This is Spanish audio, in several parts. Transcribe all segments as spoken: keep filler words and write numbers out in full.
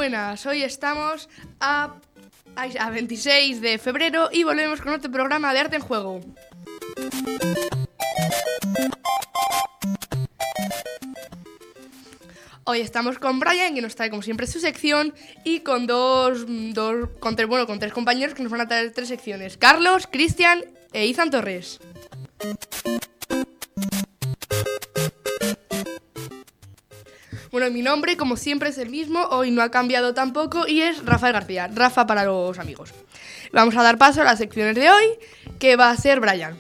buenas. Hoy estamos a, a veintiséis de febrero y volvemos con otro programa de Arte en Juego. Hoy estamos con Brian, que nos trae como siempre su sección, y con dos, dos con tres, bueno, con tres compañeros que nos van a traer tres secciones: Carlos, Cristian e Izan Torres. Bueno, mi nombre, como siempre, es el mismo, hoy no ha cambiado tampoco, y es Rafael García, Rafa para los amigos. Vamos a dar paso a las secciones de hoy, que va a ser Brian.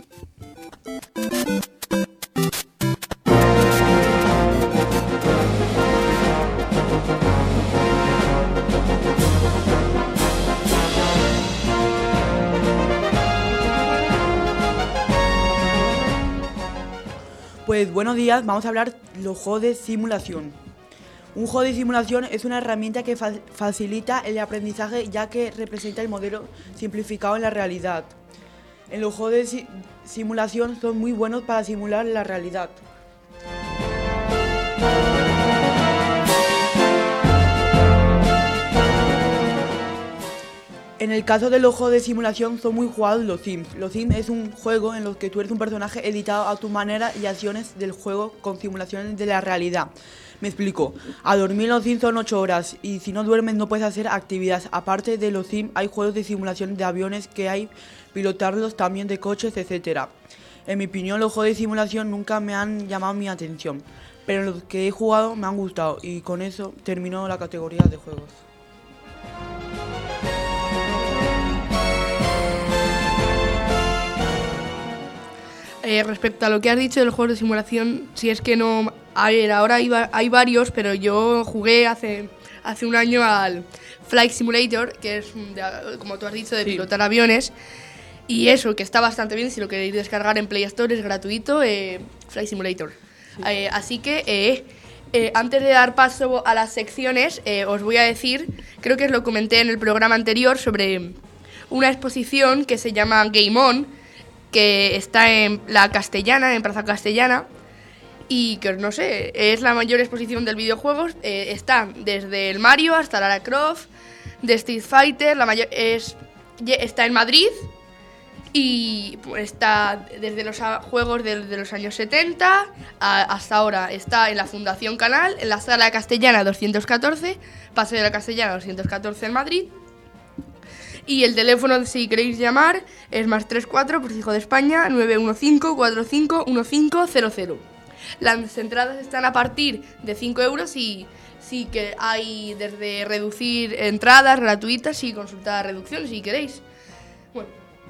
Pues buenos días, vamos a hablar de los juegos de simulación. Un juego de simulación es una herramienta que fa- facilita el aprendizaje, ya que representa el modelo simplificado en la realidad. En los juegos de si- simulación son muy buenos para simular la realidad. En el caso de los juegos de simulación son muy jugados los Sims. Los Sims es un juego en el que tú eres un personaje editado a tu manera y acciones del juego con simulaciones de la realidad. Me explico. A dormir los Sims son ocho horas y si no duermes no puedes hacer actividades. Aparte de los Sims hay juegos de simulación de aviones que hay, pilotarlos también de coches, etcétera. En mi opinión los juegos de simulación nunca me han llamado mi atención, pero los que he jugado me han gustado y con eso termino la categoría de juegos. Eh, respecto a lo que has dicho de los juegos de simulación, si es que no... A ver, ahora hay, va- hay varios, pero yo jugué hace, hace un año al Flight Simulator, que es, de- como tú has dicho, de Sí. pilotar aviones. Y eso, que está bastante bien, si lo queréis descargar en Play Store es gratuito, eh, Flight Simulator. Sí. Eh, así que, eh, eh, antes de dar paso a las secciones, eh, os voy a decir, creo que os lo comenté en el programa anterior, sobre una exposición que se llama Game On, que está en la Castellana, en Plaza Castellana, y que, no sé, es la mayor exposición del videojuegos. Eh, está desde el Mario hasta Lara Croft, de Street Fighter, la mayor, es, está en Madrid, y está desde los a- juegos de, de los años setenta a, hasta ahora. Está en la Fundación Canal, en la Sala Castellana doscientos catorce, Paseo de la Castellana doscientos catorce en Madrid. Y el teléfono, si queréis llamar, es más tres cuatro, por hijo de España, nueve uno cinco, cuatro cinco uno cinco cero cero. Las entradas están a partir de cinco euros y sí que hay desde reducir entradas gratuitas y consultar reducciones si queréis. Bueno.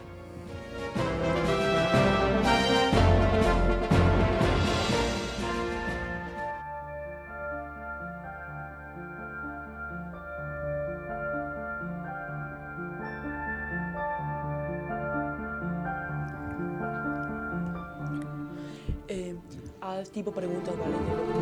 Eh, haz tipo preguntas, ¿vale?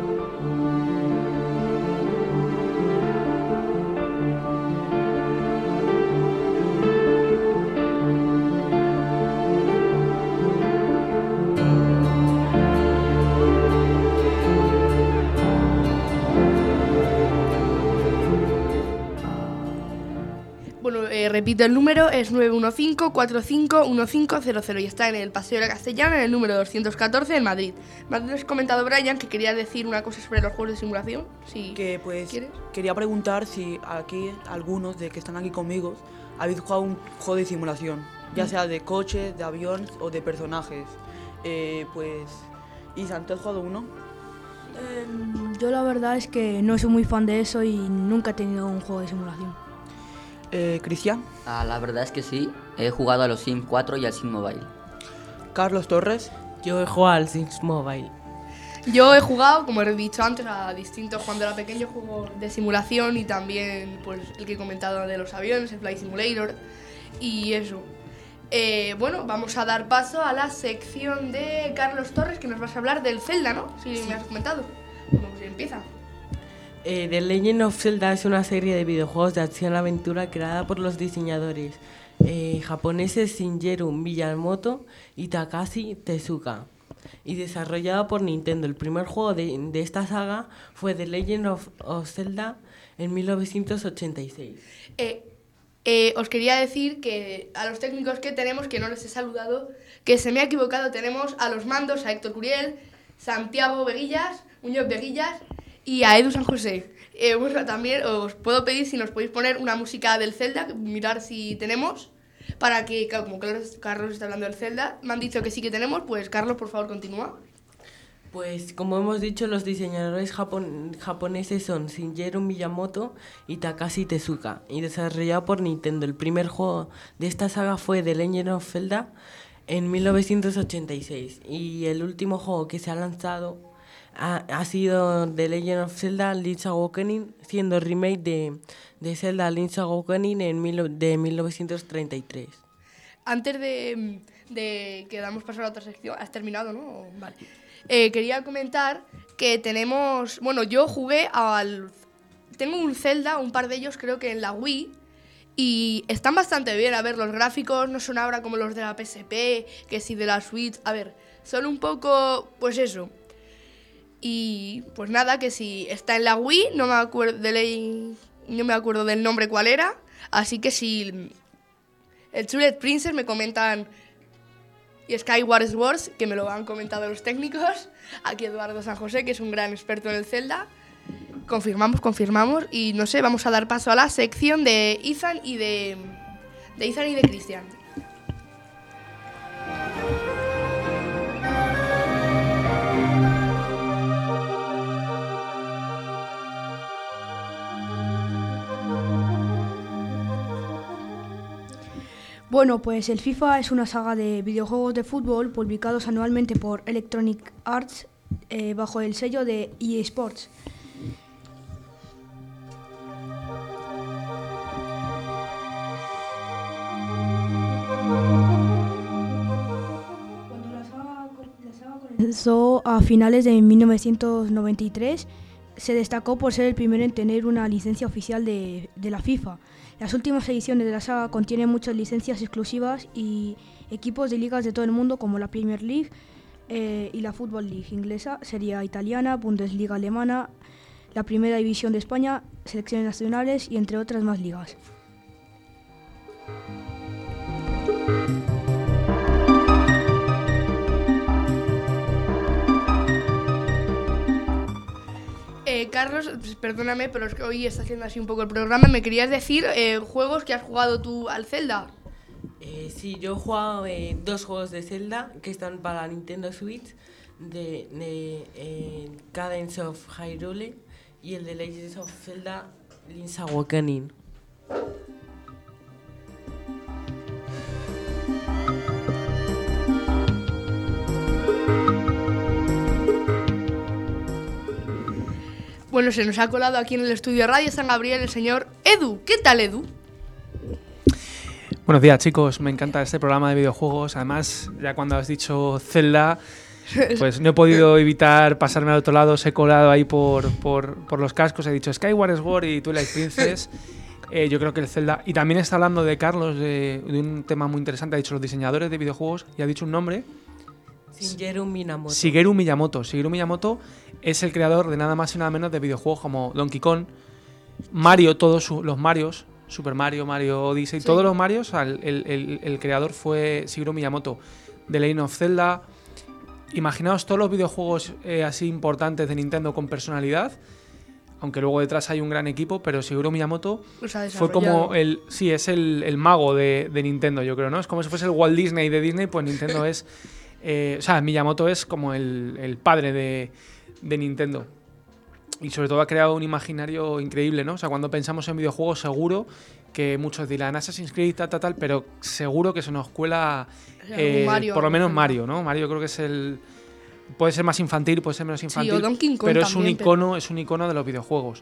Bueno, eh, repito el número, es nueve uno cinco, cuatro cinco uno cinco cero cero y está en el Paseo de la Castellana, en el número doscientos catorce en Madrid. Me has comentado, Brian, que quería decir una cosa sobre los juegos de simulación, si Que pues quieres. quería preguntar si aquí algunos de que están aquí conmigo habéis jugado un juego de simulación, ya sea de coches, de aviones o de personajes. Eh, pues, Isan, ¿tú has jugado uno? Eh, yo la verdad es que no soy muy fan de eso y nunca he tenido un juego de simulación. Eh, Cristian, Ah, la verdad es que sí, he jugado a los Sims cuatro y al Sims Mobile. Carlos Torres. Yo he jugado al Sims Mobile. Yo he jugado, como he dicho antes, a distintos, cuando era pequeño, juegos de simulación y también pues el que he comentado de los aviones, el Flight Simulator y eso. Eh, bueno, vamos a dar paso a la sección de Carlos Torres, que nos vas a hablar del Zelda, ¿no? Si me has comentado. Bueno, pues empieza. Eh, The Legend of Zelda es una serie de videojuegos de acción-aventura creada por los diseñadores eh, japoneses Shigeru Miyamoto y Takashi Tezuka y desarrollada por Nintendo. El primer juego de, de esta saga fue The Legend of, of Zelda en mil novecientos ochenta y seis. Eh, eh, os quería decir que a los técnicos que tenemos, que no les he saludado, que se me ha equivocado, tenemos a los mandos a Héctor Curiel, Santiago Veguillas, Muñoz Veguillas y a Edu San José. Eh, bueno, también os puedo pedir si nos podéis poner una música del Zelda, mirar si tenemos, para que, claro, como Carlos, Carlos está hablando del Zelda, me han dicho que sí que tenemos, pues Carlos, por favor, continúa. Pues como hemos dicho, los diseñadores japon- japoneses son Shigeru Miyamoto y Takashi Tezuka, y desarrollado por Nintendo. El primer juego de esta saga fue The Legend of Zelda en mil novecientos ochenta y seis, y el último juego que se ha lanzado ha, ha sido The Legend of Zelda Link's Awakening, siendo remake de, de Zelda Link's Awakening en mil, de mil novecientos treinta y tres. Antes de, de que damos paso a la otra sección, ¿has terminado, no? Vale. Eh, quería comentar que tenemos... Bueno, yo jugué al... Tengo un Zelda, un par de ellos creo que en la Wii, y están bastante bien. A ver, los gráficos no son ahora como los de la P S P, que sí de la Switch. A ver, son un poco... pues eso. Y pues nada, que si está en la Wii, no me acuerdo, de ley, no me acuerdo del nombre cuál era, así que si... El Twilight Princess me comentan... Y Skyward Sword, que me lo han comentado los técnicos. Aquí Eduardo San José, que es un gran experto en el Zelda. Confirmamos, confirmamos. Y no sé, vamos a dar paso a la sección de Ethan y de... De Ethan y de Cristian. Bueno, pues el FIFA es una saga de videojuegos de fútbol publicados anualmente por Electronic Arts eh, bajo el sello de E A Sports. Cuando la saga, la saga comenzó a finales de mil novecientos noventa y tres, se destacó por ser el primero en tener una licencia oficial de, de la FIFA. Las últimas ediciones de la saga contienen muchas licencias exclusivas y equipos de ligas de todo el mundo como la Premier League eh, y la Football League inglesa, Serie A italiana, Bundesliga alemana, la Primera División de España, selecciones nacionales y entre otras más ligas. Eh, Carlos, pues, perdóname, pero es que hoy está haciendo así un poco el programa. ¿Me querías decir eh, juegos que has jugado tú al Zelda? Eh, sí, yo he jugado eh, dos juegos de Zelda que están para la Nintendo Switch, de, de eh, Cadence of Hyrule y el de Legends of Zelda Link's Awakening. Bueno, se nos ha colado aquí en el estudio de Radio San Gabriel el señor Edu. ¿Qué tal, Edu? Buenos días, chicos. Me encanta este programa de videojuegos. Además, ya cuando has dicho Zelda, pues no he podido evitar pasarme al otro lado. Se he colado ahí por, por, por los cascos. He dicho Skyward Sword y Twilight Princess. Eh, yo creo que el Zelda... Y también está hablando de Carlos, de, de un tema muy interesante. Ha dicho los diseñadores de videojuegos y ha dicho un nombre. Shigeru Miyamoto. Shigeru Miyamoto. Shigeru Miyamoto es el creador de nada más y nada menos de videojuegos como Donkey Kong, Mario, todos su, los Marios, Super Mario, Mario Odyssey, sí. Todos los Marios, el, el, el creador fue Shigeru Miyamoto. The Legend of Zelda. Imaginaos todos los videojuegos eh, así importantes de Nintendo con personalidad, aunque luego detrás hay un gran equipo, pero Shigeru Miyamoto fue como el... Sí, es el, el mago de, de Nintendo, yo creo, ¿no? Es como si fuese el Walt Disney de Disney, pues Nintendo es... Eh, o sea, Miyamoto es como el, el padre de, de Nintendo. Y sobre todo ha creado un imaginario increíble, ¿no? O sea, cuando pensamos en videojuegos, seguro que muchos dirán Assassin's Creed, tal, tal, tal, pero seguro que se nos cuela eh, Mario, por lo menos Mario, ¿no? Mario creo que es el... Puede ser más infantil, puede ser menos infantil, sí, o Donkey Kong pero también, es un icono, pero... es un icono de los videojuegos.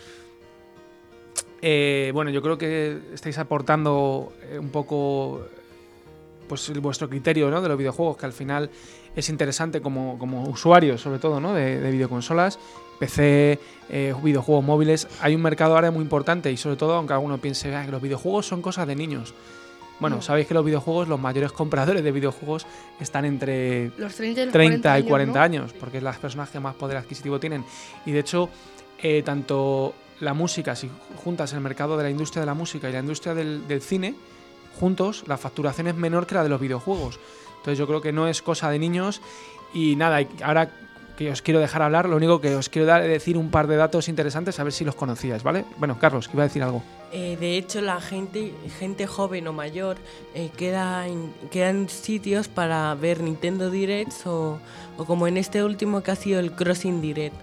Eh, bueno, yo creo que estáis aportando un poco... pues vuestro criterio, ¿no? De los videojuegos, que al final es interesante como, como usuario, sobre todo, ¿no? de, de videoconsolas, P C, eh, videojuegos móviles. Hay un mercado ahora muy importante y sobre todo, aunque alguno piense ah, que los videojuegos son cosas de niños. Bueno, no. Sabéis que los videojuegos, los mayores compradores de videojuegos están entre los treinta y, los treinta y cuarenta años, ¿no? Años, porque es las personas que más poder adquisitivo tienen. Y de hecho, eh, tanto la música, si juntas el mercado de la industria de la música y la industria del, del cine, juntos, la facturación es menor que la de los videojuegos. Entonces yo creo que no es cosa de niños. Y nada, ahora que os quiero dejar hablar, lo único que os quiero dar es decir un par de datos interesantes, a ver si los conocíais, ¿vale? Bueno, Carlos, que iba a decir algo. Eh, de hecho, la gente, gente joven o mayor eh, queda, en, queda en sitios para ver Nintendo Directs o, o como en este último que ha sido el Crossing Direct.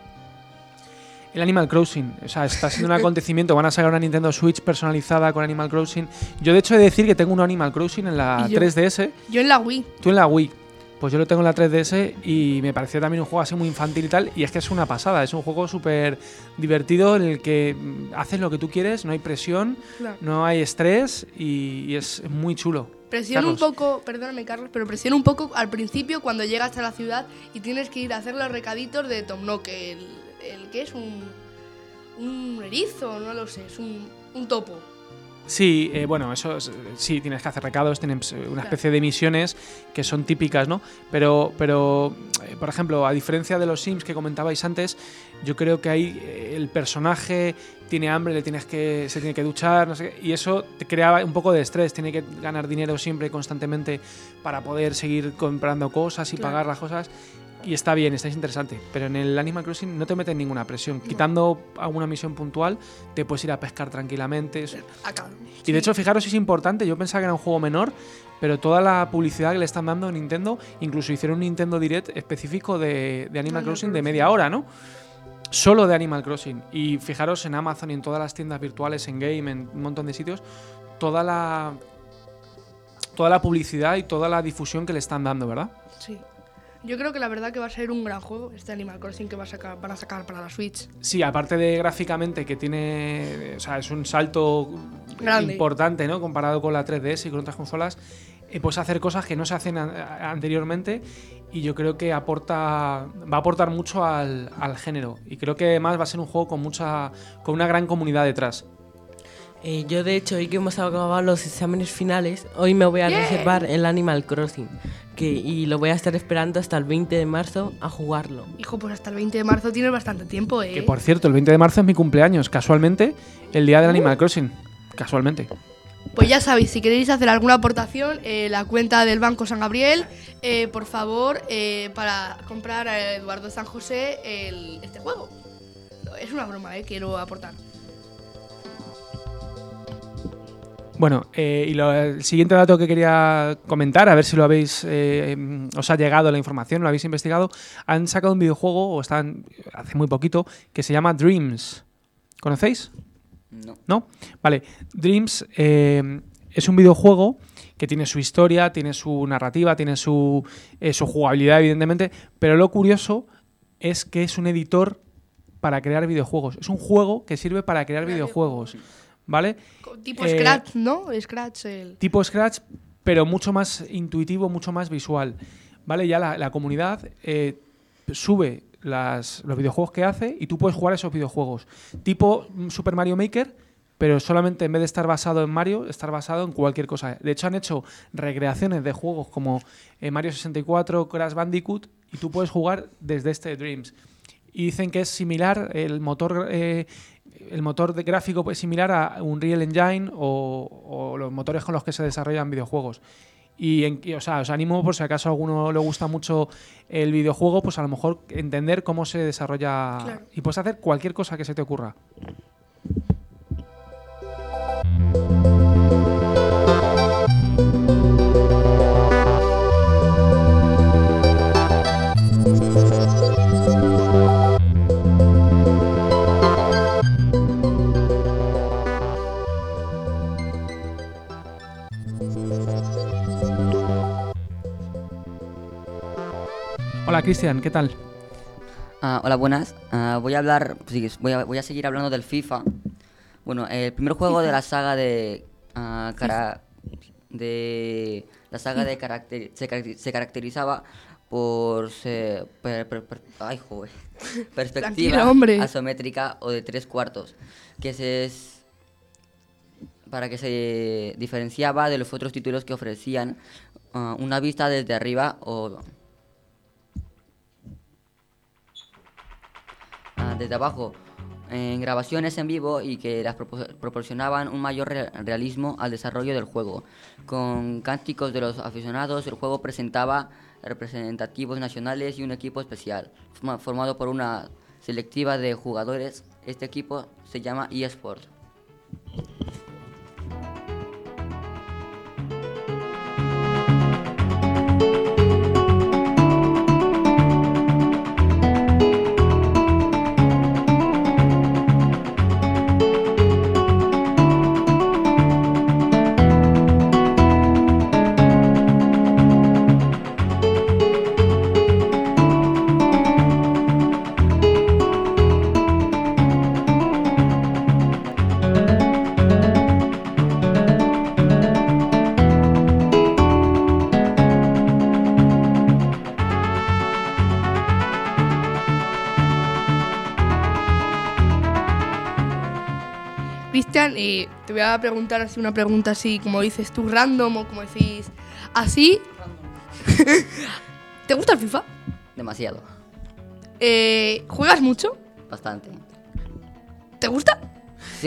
El Animal Crossing, o sea, está siendo un acontecimiento. Van a sacar una Nintendo Switch personalizada con Animal Crossing. Yo de hecho he de decir que tengo un Animal Crossing en la ¿Y yo? tres D S. Yo en la Wii. Tú en la Wii. Pues yo lo tengo en la tres D S y me pareció también un juego así muy infantil y tal. Y es que es una pasada, es un juego súper divertido en el que haces lo que tú quieres, no hay presión, Claro. no hay estrés y, y es muy chulo. Presiona un Carlos. poco, perdóname Carlos, pero presiona un poco al principio cuando llegas a la ciudad y tienes que ir a hacer los recaditos de Tom Nook, el, el que es un, un erizo, no lo sé, es un, un topo. Sí, eh, bueno, eso es- sí, tienes que hacer recados, tienes eh, una especie de misiones que son típicas, ¿no? Pero, pero eh, por ejemplo, a diferencia de los Sims que comentabais antes, yo creo que ahí eh, el personaje tiene hambre, le tienes que, se tiene que duchar, no sé qué, y eso te crea un poco de estrés, tiene que ganar dinero siempre, constantemente, para poder seguir comprando cosas y Claro. pagar las cosas. Y está bien, está interesante, pero en el Animal Crossing no te meten ninguna presión. Quitando alguna misión puntual, te puedes ir a pescar tranquilamente. Es- Acá. Y de hecho, fijaros, es importante, yo pensaba que era un juego menor, pero toda la publicidad que le están dando a Nintendo, incluso hicieron un Nintendo Direct específico de, de Animal Animal Crossing de Crossing. media hora, ¿no? Solo de Animal Crossing. Y fijaros en Amazon y en todas las tiendas virtuales, en Game, en un montón de sitios, toda la, toda la publicidad y toda la difusión que le están dando, ¿verdad? Sí. Yo creo que la verdad que va a ser un gran juego este Animal Crossing que va a sacar, van a sacar para la Switch. Sí, aparte de gráficamente que tiene, o sea, es un salto Grande. importante, ¿no? Comparado con la tres D S y con otras consolas, eh, puedes hacer cosas que no se hacen a- anteriormente y yo creo que aporta, va a aportar mucho al, al género y creo que además va a ser un juego con mucha, con una gran comunidad detrás. Eh, yo, de hecho, hoy que hemos acabado los exámenes finales, hoy me voy a Bien. reservar el Animal Crossing que, y lo voy a estar esperando hasta el veinte de marzo a jugarlo. Hijo, pues hasta el veinte de marzo tienes bastante tiempo, ¿eh? Que por cierto, el veinte de marzo es mi cumpleaños, casualmente, el día del Animal Crossing, casualmente. Pues ya sabéis, si queréis hacer alguna aportación, eh, la cuenta del Banco San Gabriel, eh, por favor, eh, para comprar a Eduardo San José el- este juego. Es una broma, eh, quiero aportar. Bueno, eh, y lo- el siguiente dato que quería comentar, a ver si lo habéis, eh, em, os ha llegado la información, lo habéis investigado, han sacado un videojuego, o están hace muy poquito, que se llama Dreams. ¿Conocéis? No. ¿No? Vale, Dreams eh, es un videojuego que tiene su historia, tiene su narrativa, tiene su, eh, su jugabilidad, evidentemente, pero lo curioso es que es un editor para crear videojuegos. Es un juego que sirve para crear videojuegos, ¿vale? Co- Tipo Eh, Scratch, ¿no? Scratch, el... Tipo Scratch, pero mucho más intuitivo, mucho más visual. ¿Vale? Ya la, la comunidad eh, sube las, los videojuegos que hace y tú puedes jugar a esos videojuegos. Tipo mm, Super Mario Maker, pero solamente en vez de estar basado en Mario, estar basado en cualquier cosa. De hecho, han hecho recreaciones de juegos como eh, Mario sesenta y cuatro, Crash Bandicoot, y tú puedes jugar desde este Dreams. Y dicen que es similar, el motor eh, el motor de gráfico es similar a Unreal Engine o, o los motores con los que se desarrollan videojuegos. Y, en, y, o sea, os animo, por si acaso a alguno le gusta mucho el videojuego, pues a lo mejor entender cómo se desarrolla. Claro. Y puedes hacer cualquier cosa que se te ocurra. Hola Cristian, ¿qué tal? Ah, hola, buenas. Ah, voy a hablar, sí, voy a, voy a seguir hablando del FIFA. Bueno, el primer juego de la saga de ah, cara- de la saga de caracter, se, caracter- se caracterizaba por se- per- per- per- ay, joder, perspectiva Tranquilo, hombre. asométrica o de tres cuartos, que se es- para que se diferenciaba de los otros títulos que ofrecían ah, una vista desde arriba o ah, desde abajo, en grabaciones en vivo y que las propor- proporcionaban un mayor re- realismo al desarrollo del juego. Con cánticos de los aficionados, el juego presentaba representativos nacionales y un equipo especial, forma- formado por una selectiva de jugadores. Este equipo se llama eSport. Cristian, eh, te voy a preguntar así una pregunta así, como dices tú, random o como decís así. ¿Te gusta el FIFA? Demasiado, Eh, ¿Juegas mucho? bastante. ¿Te gusta? Sí.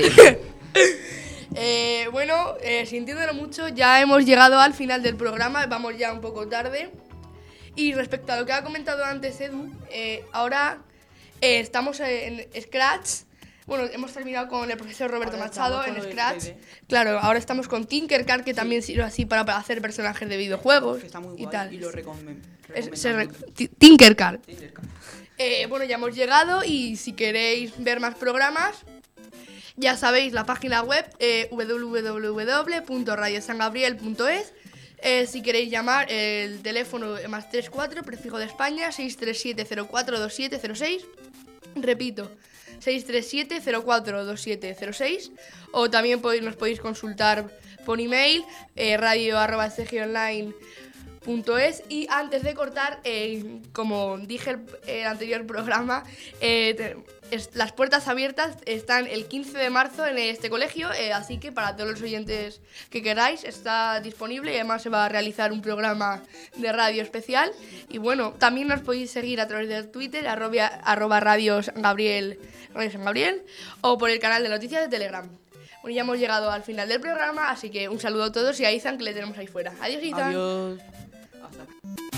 Eh, bueno, eh, sintiéndolo mucho, ya hemos llegado al final del programa, vamos ya un poco tarde. Y respecto a lo que ha comentado antes Edu, eh, ahora eh, estamos en Scratch. Bueno, hemos terminado con el profesor Roberto Ahora Machado estamos en con lo del Scratch. tres D. Claro, ahora estamos con Tinkercad, que también sirve así para, para hacer personajes de videojuegos Que está muy y guay tal. y lo recomendamos. Es- se re- Ti- Tinkercad. Eh, bueno, ya hemos llegado y si queréis ver más programas, ya sabéis la página web eh, w w w punto radio san gabriel punto es. Eh, si queréis llamar, el teléfono más treinta y cuatro, prefijo de España, seis tres siete cero cuatro dos siete cero seis. Repito, seis tres siete cero cuatro dos siete cero seis. O también podéis, nos podéis consultar por email, eh, radio arroba c g online punto es. Y antes de cortar, eh, como dije el, el anterior programa, eh, te- es- las puertas abiertas están el quince de marzo en este colegio, eh, así que para todos los oyentes que queráis está disponible y además se va a realizar un programa de radio especial. Y bueno, también nos podéis seguir a través de Twitter, arroba, arroba radio San Gabriel, Radio San Gabriel, o por el canal de noticias de Telegram. Bueno, ya hemos llegado al final del programa, así que un saludo a todos y a Izan, que le tenemos ahí fuera. Adiós, Izan. Adiós. Hasta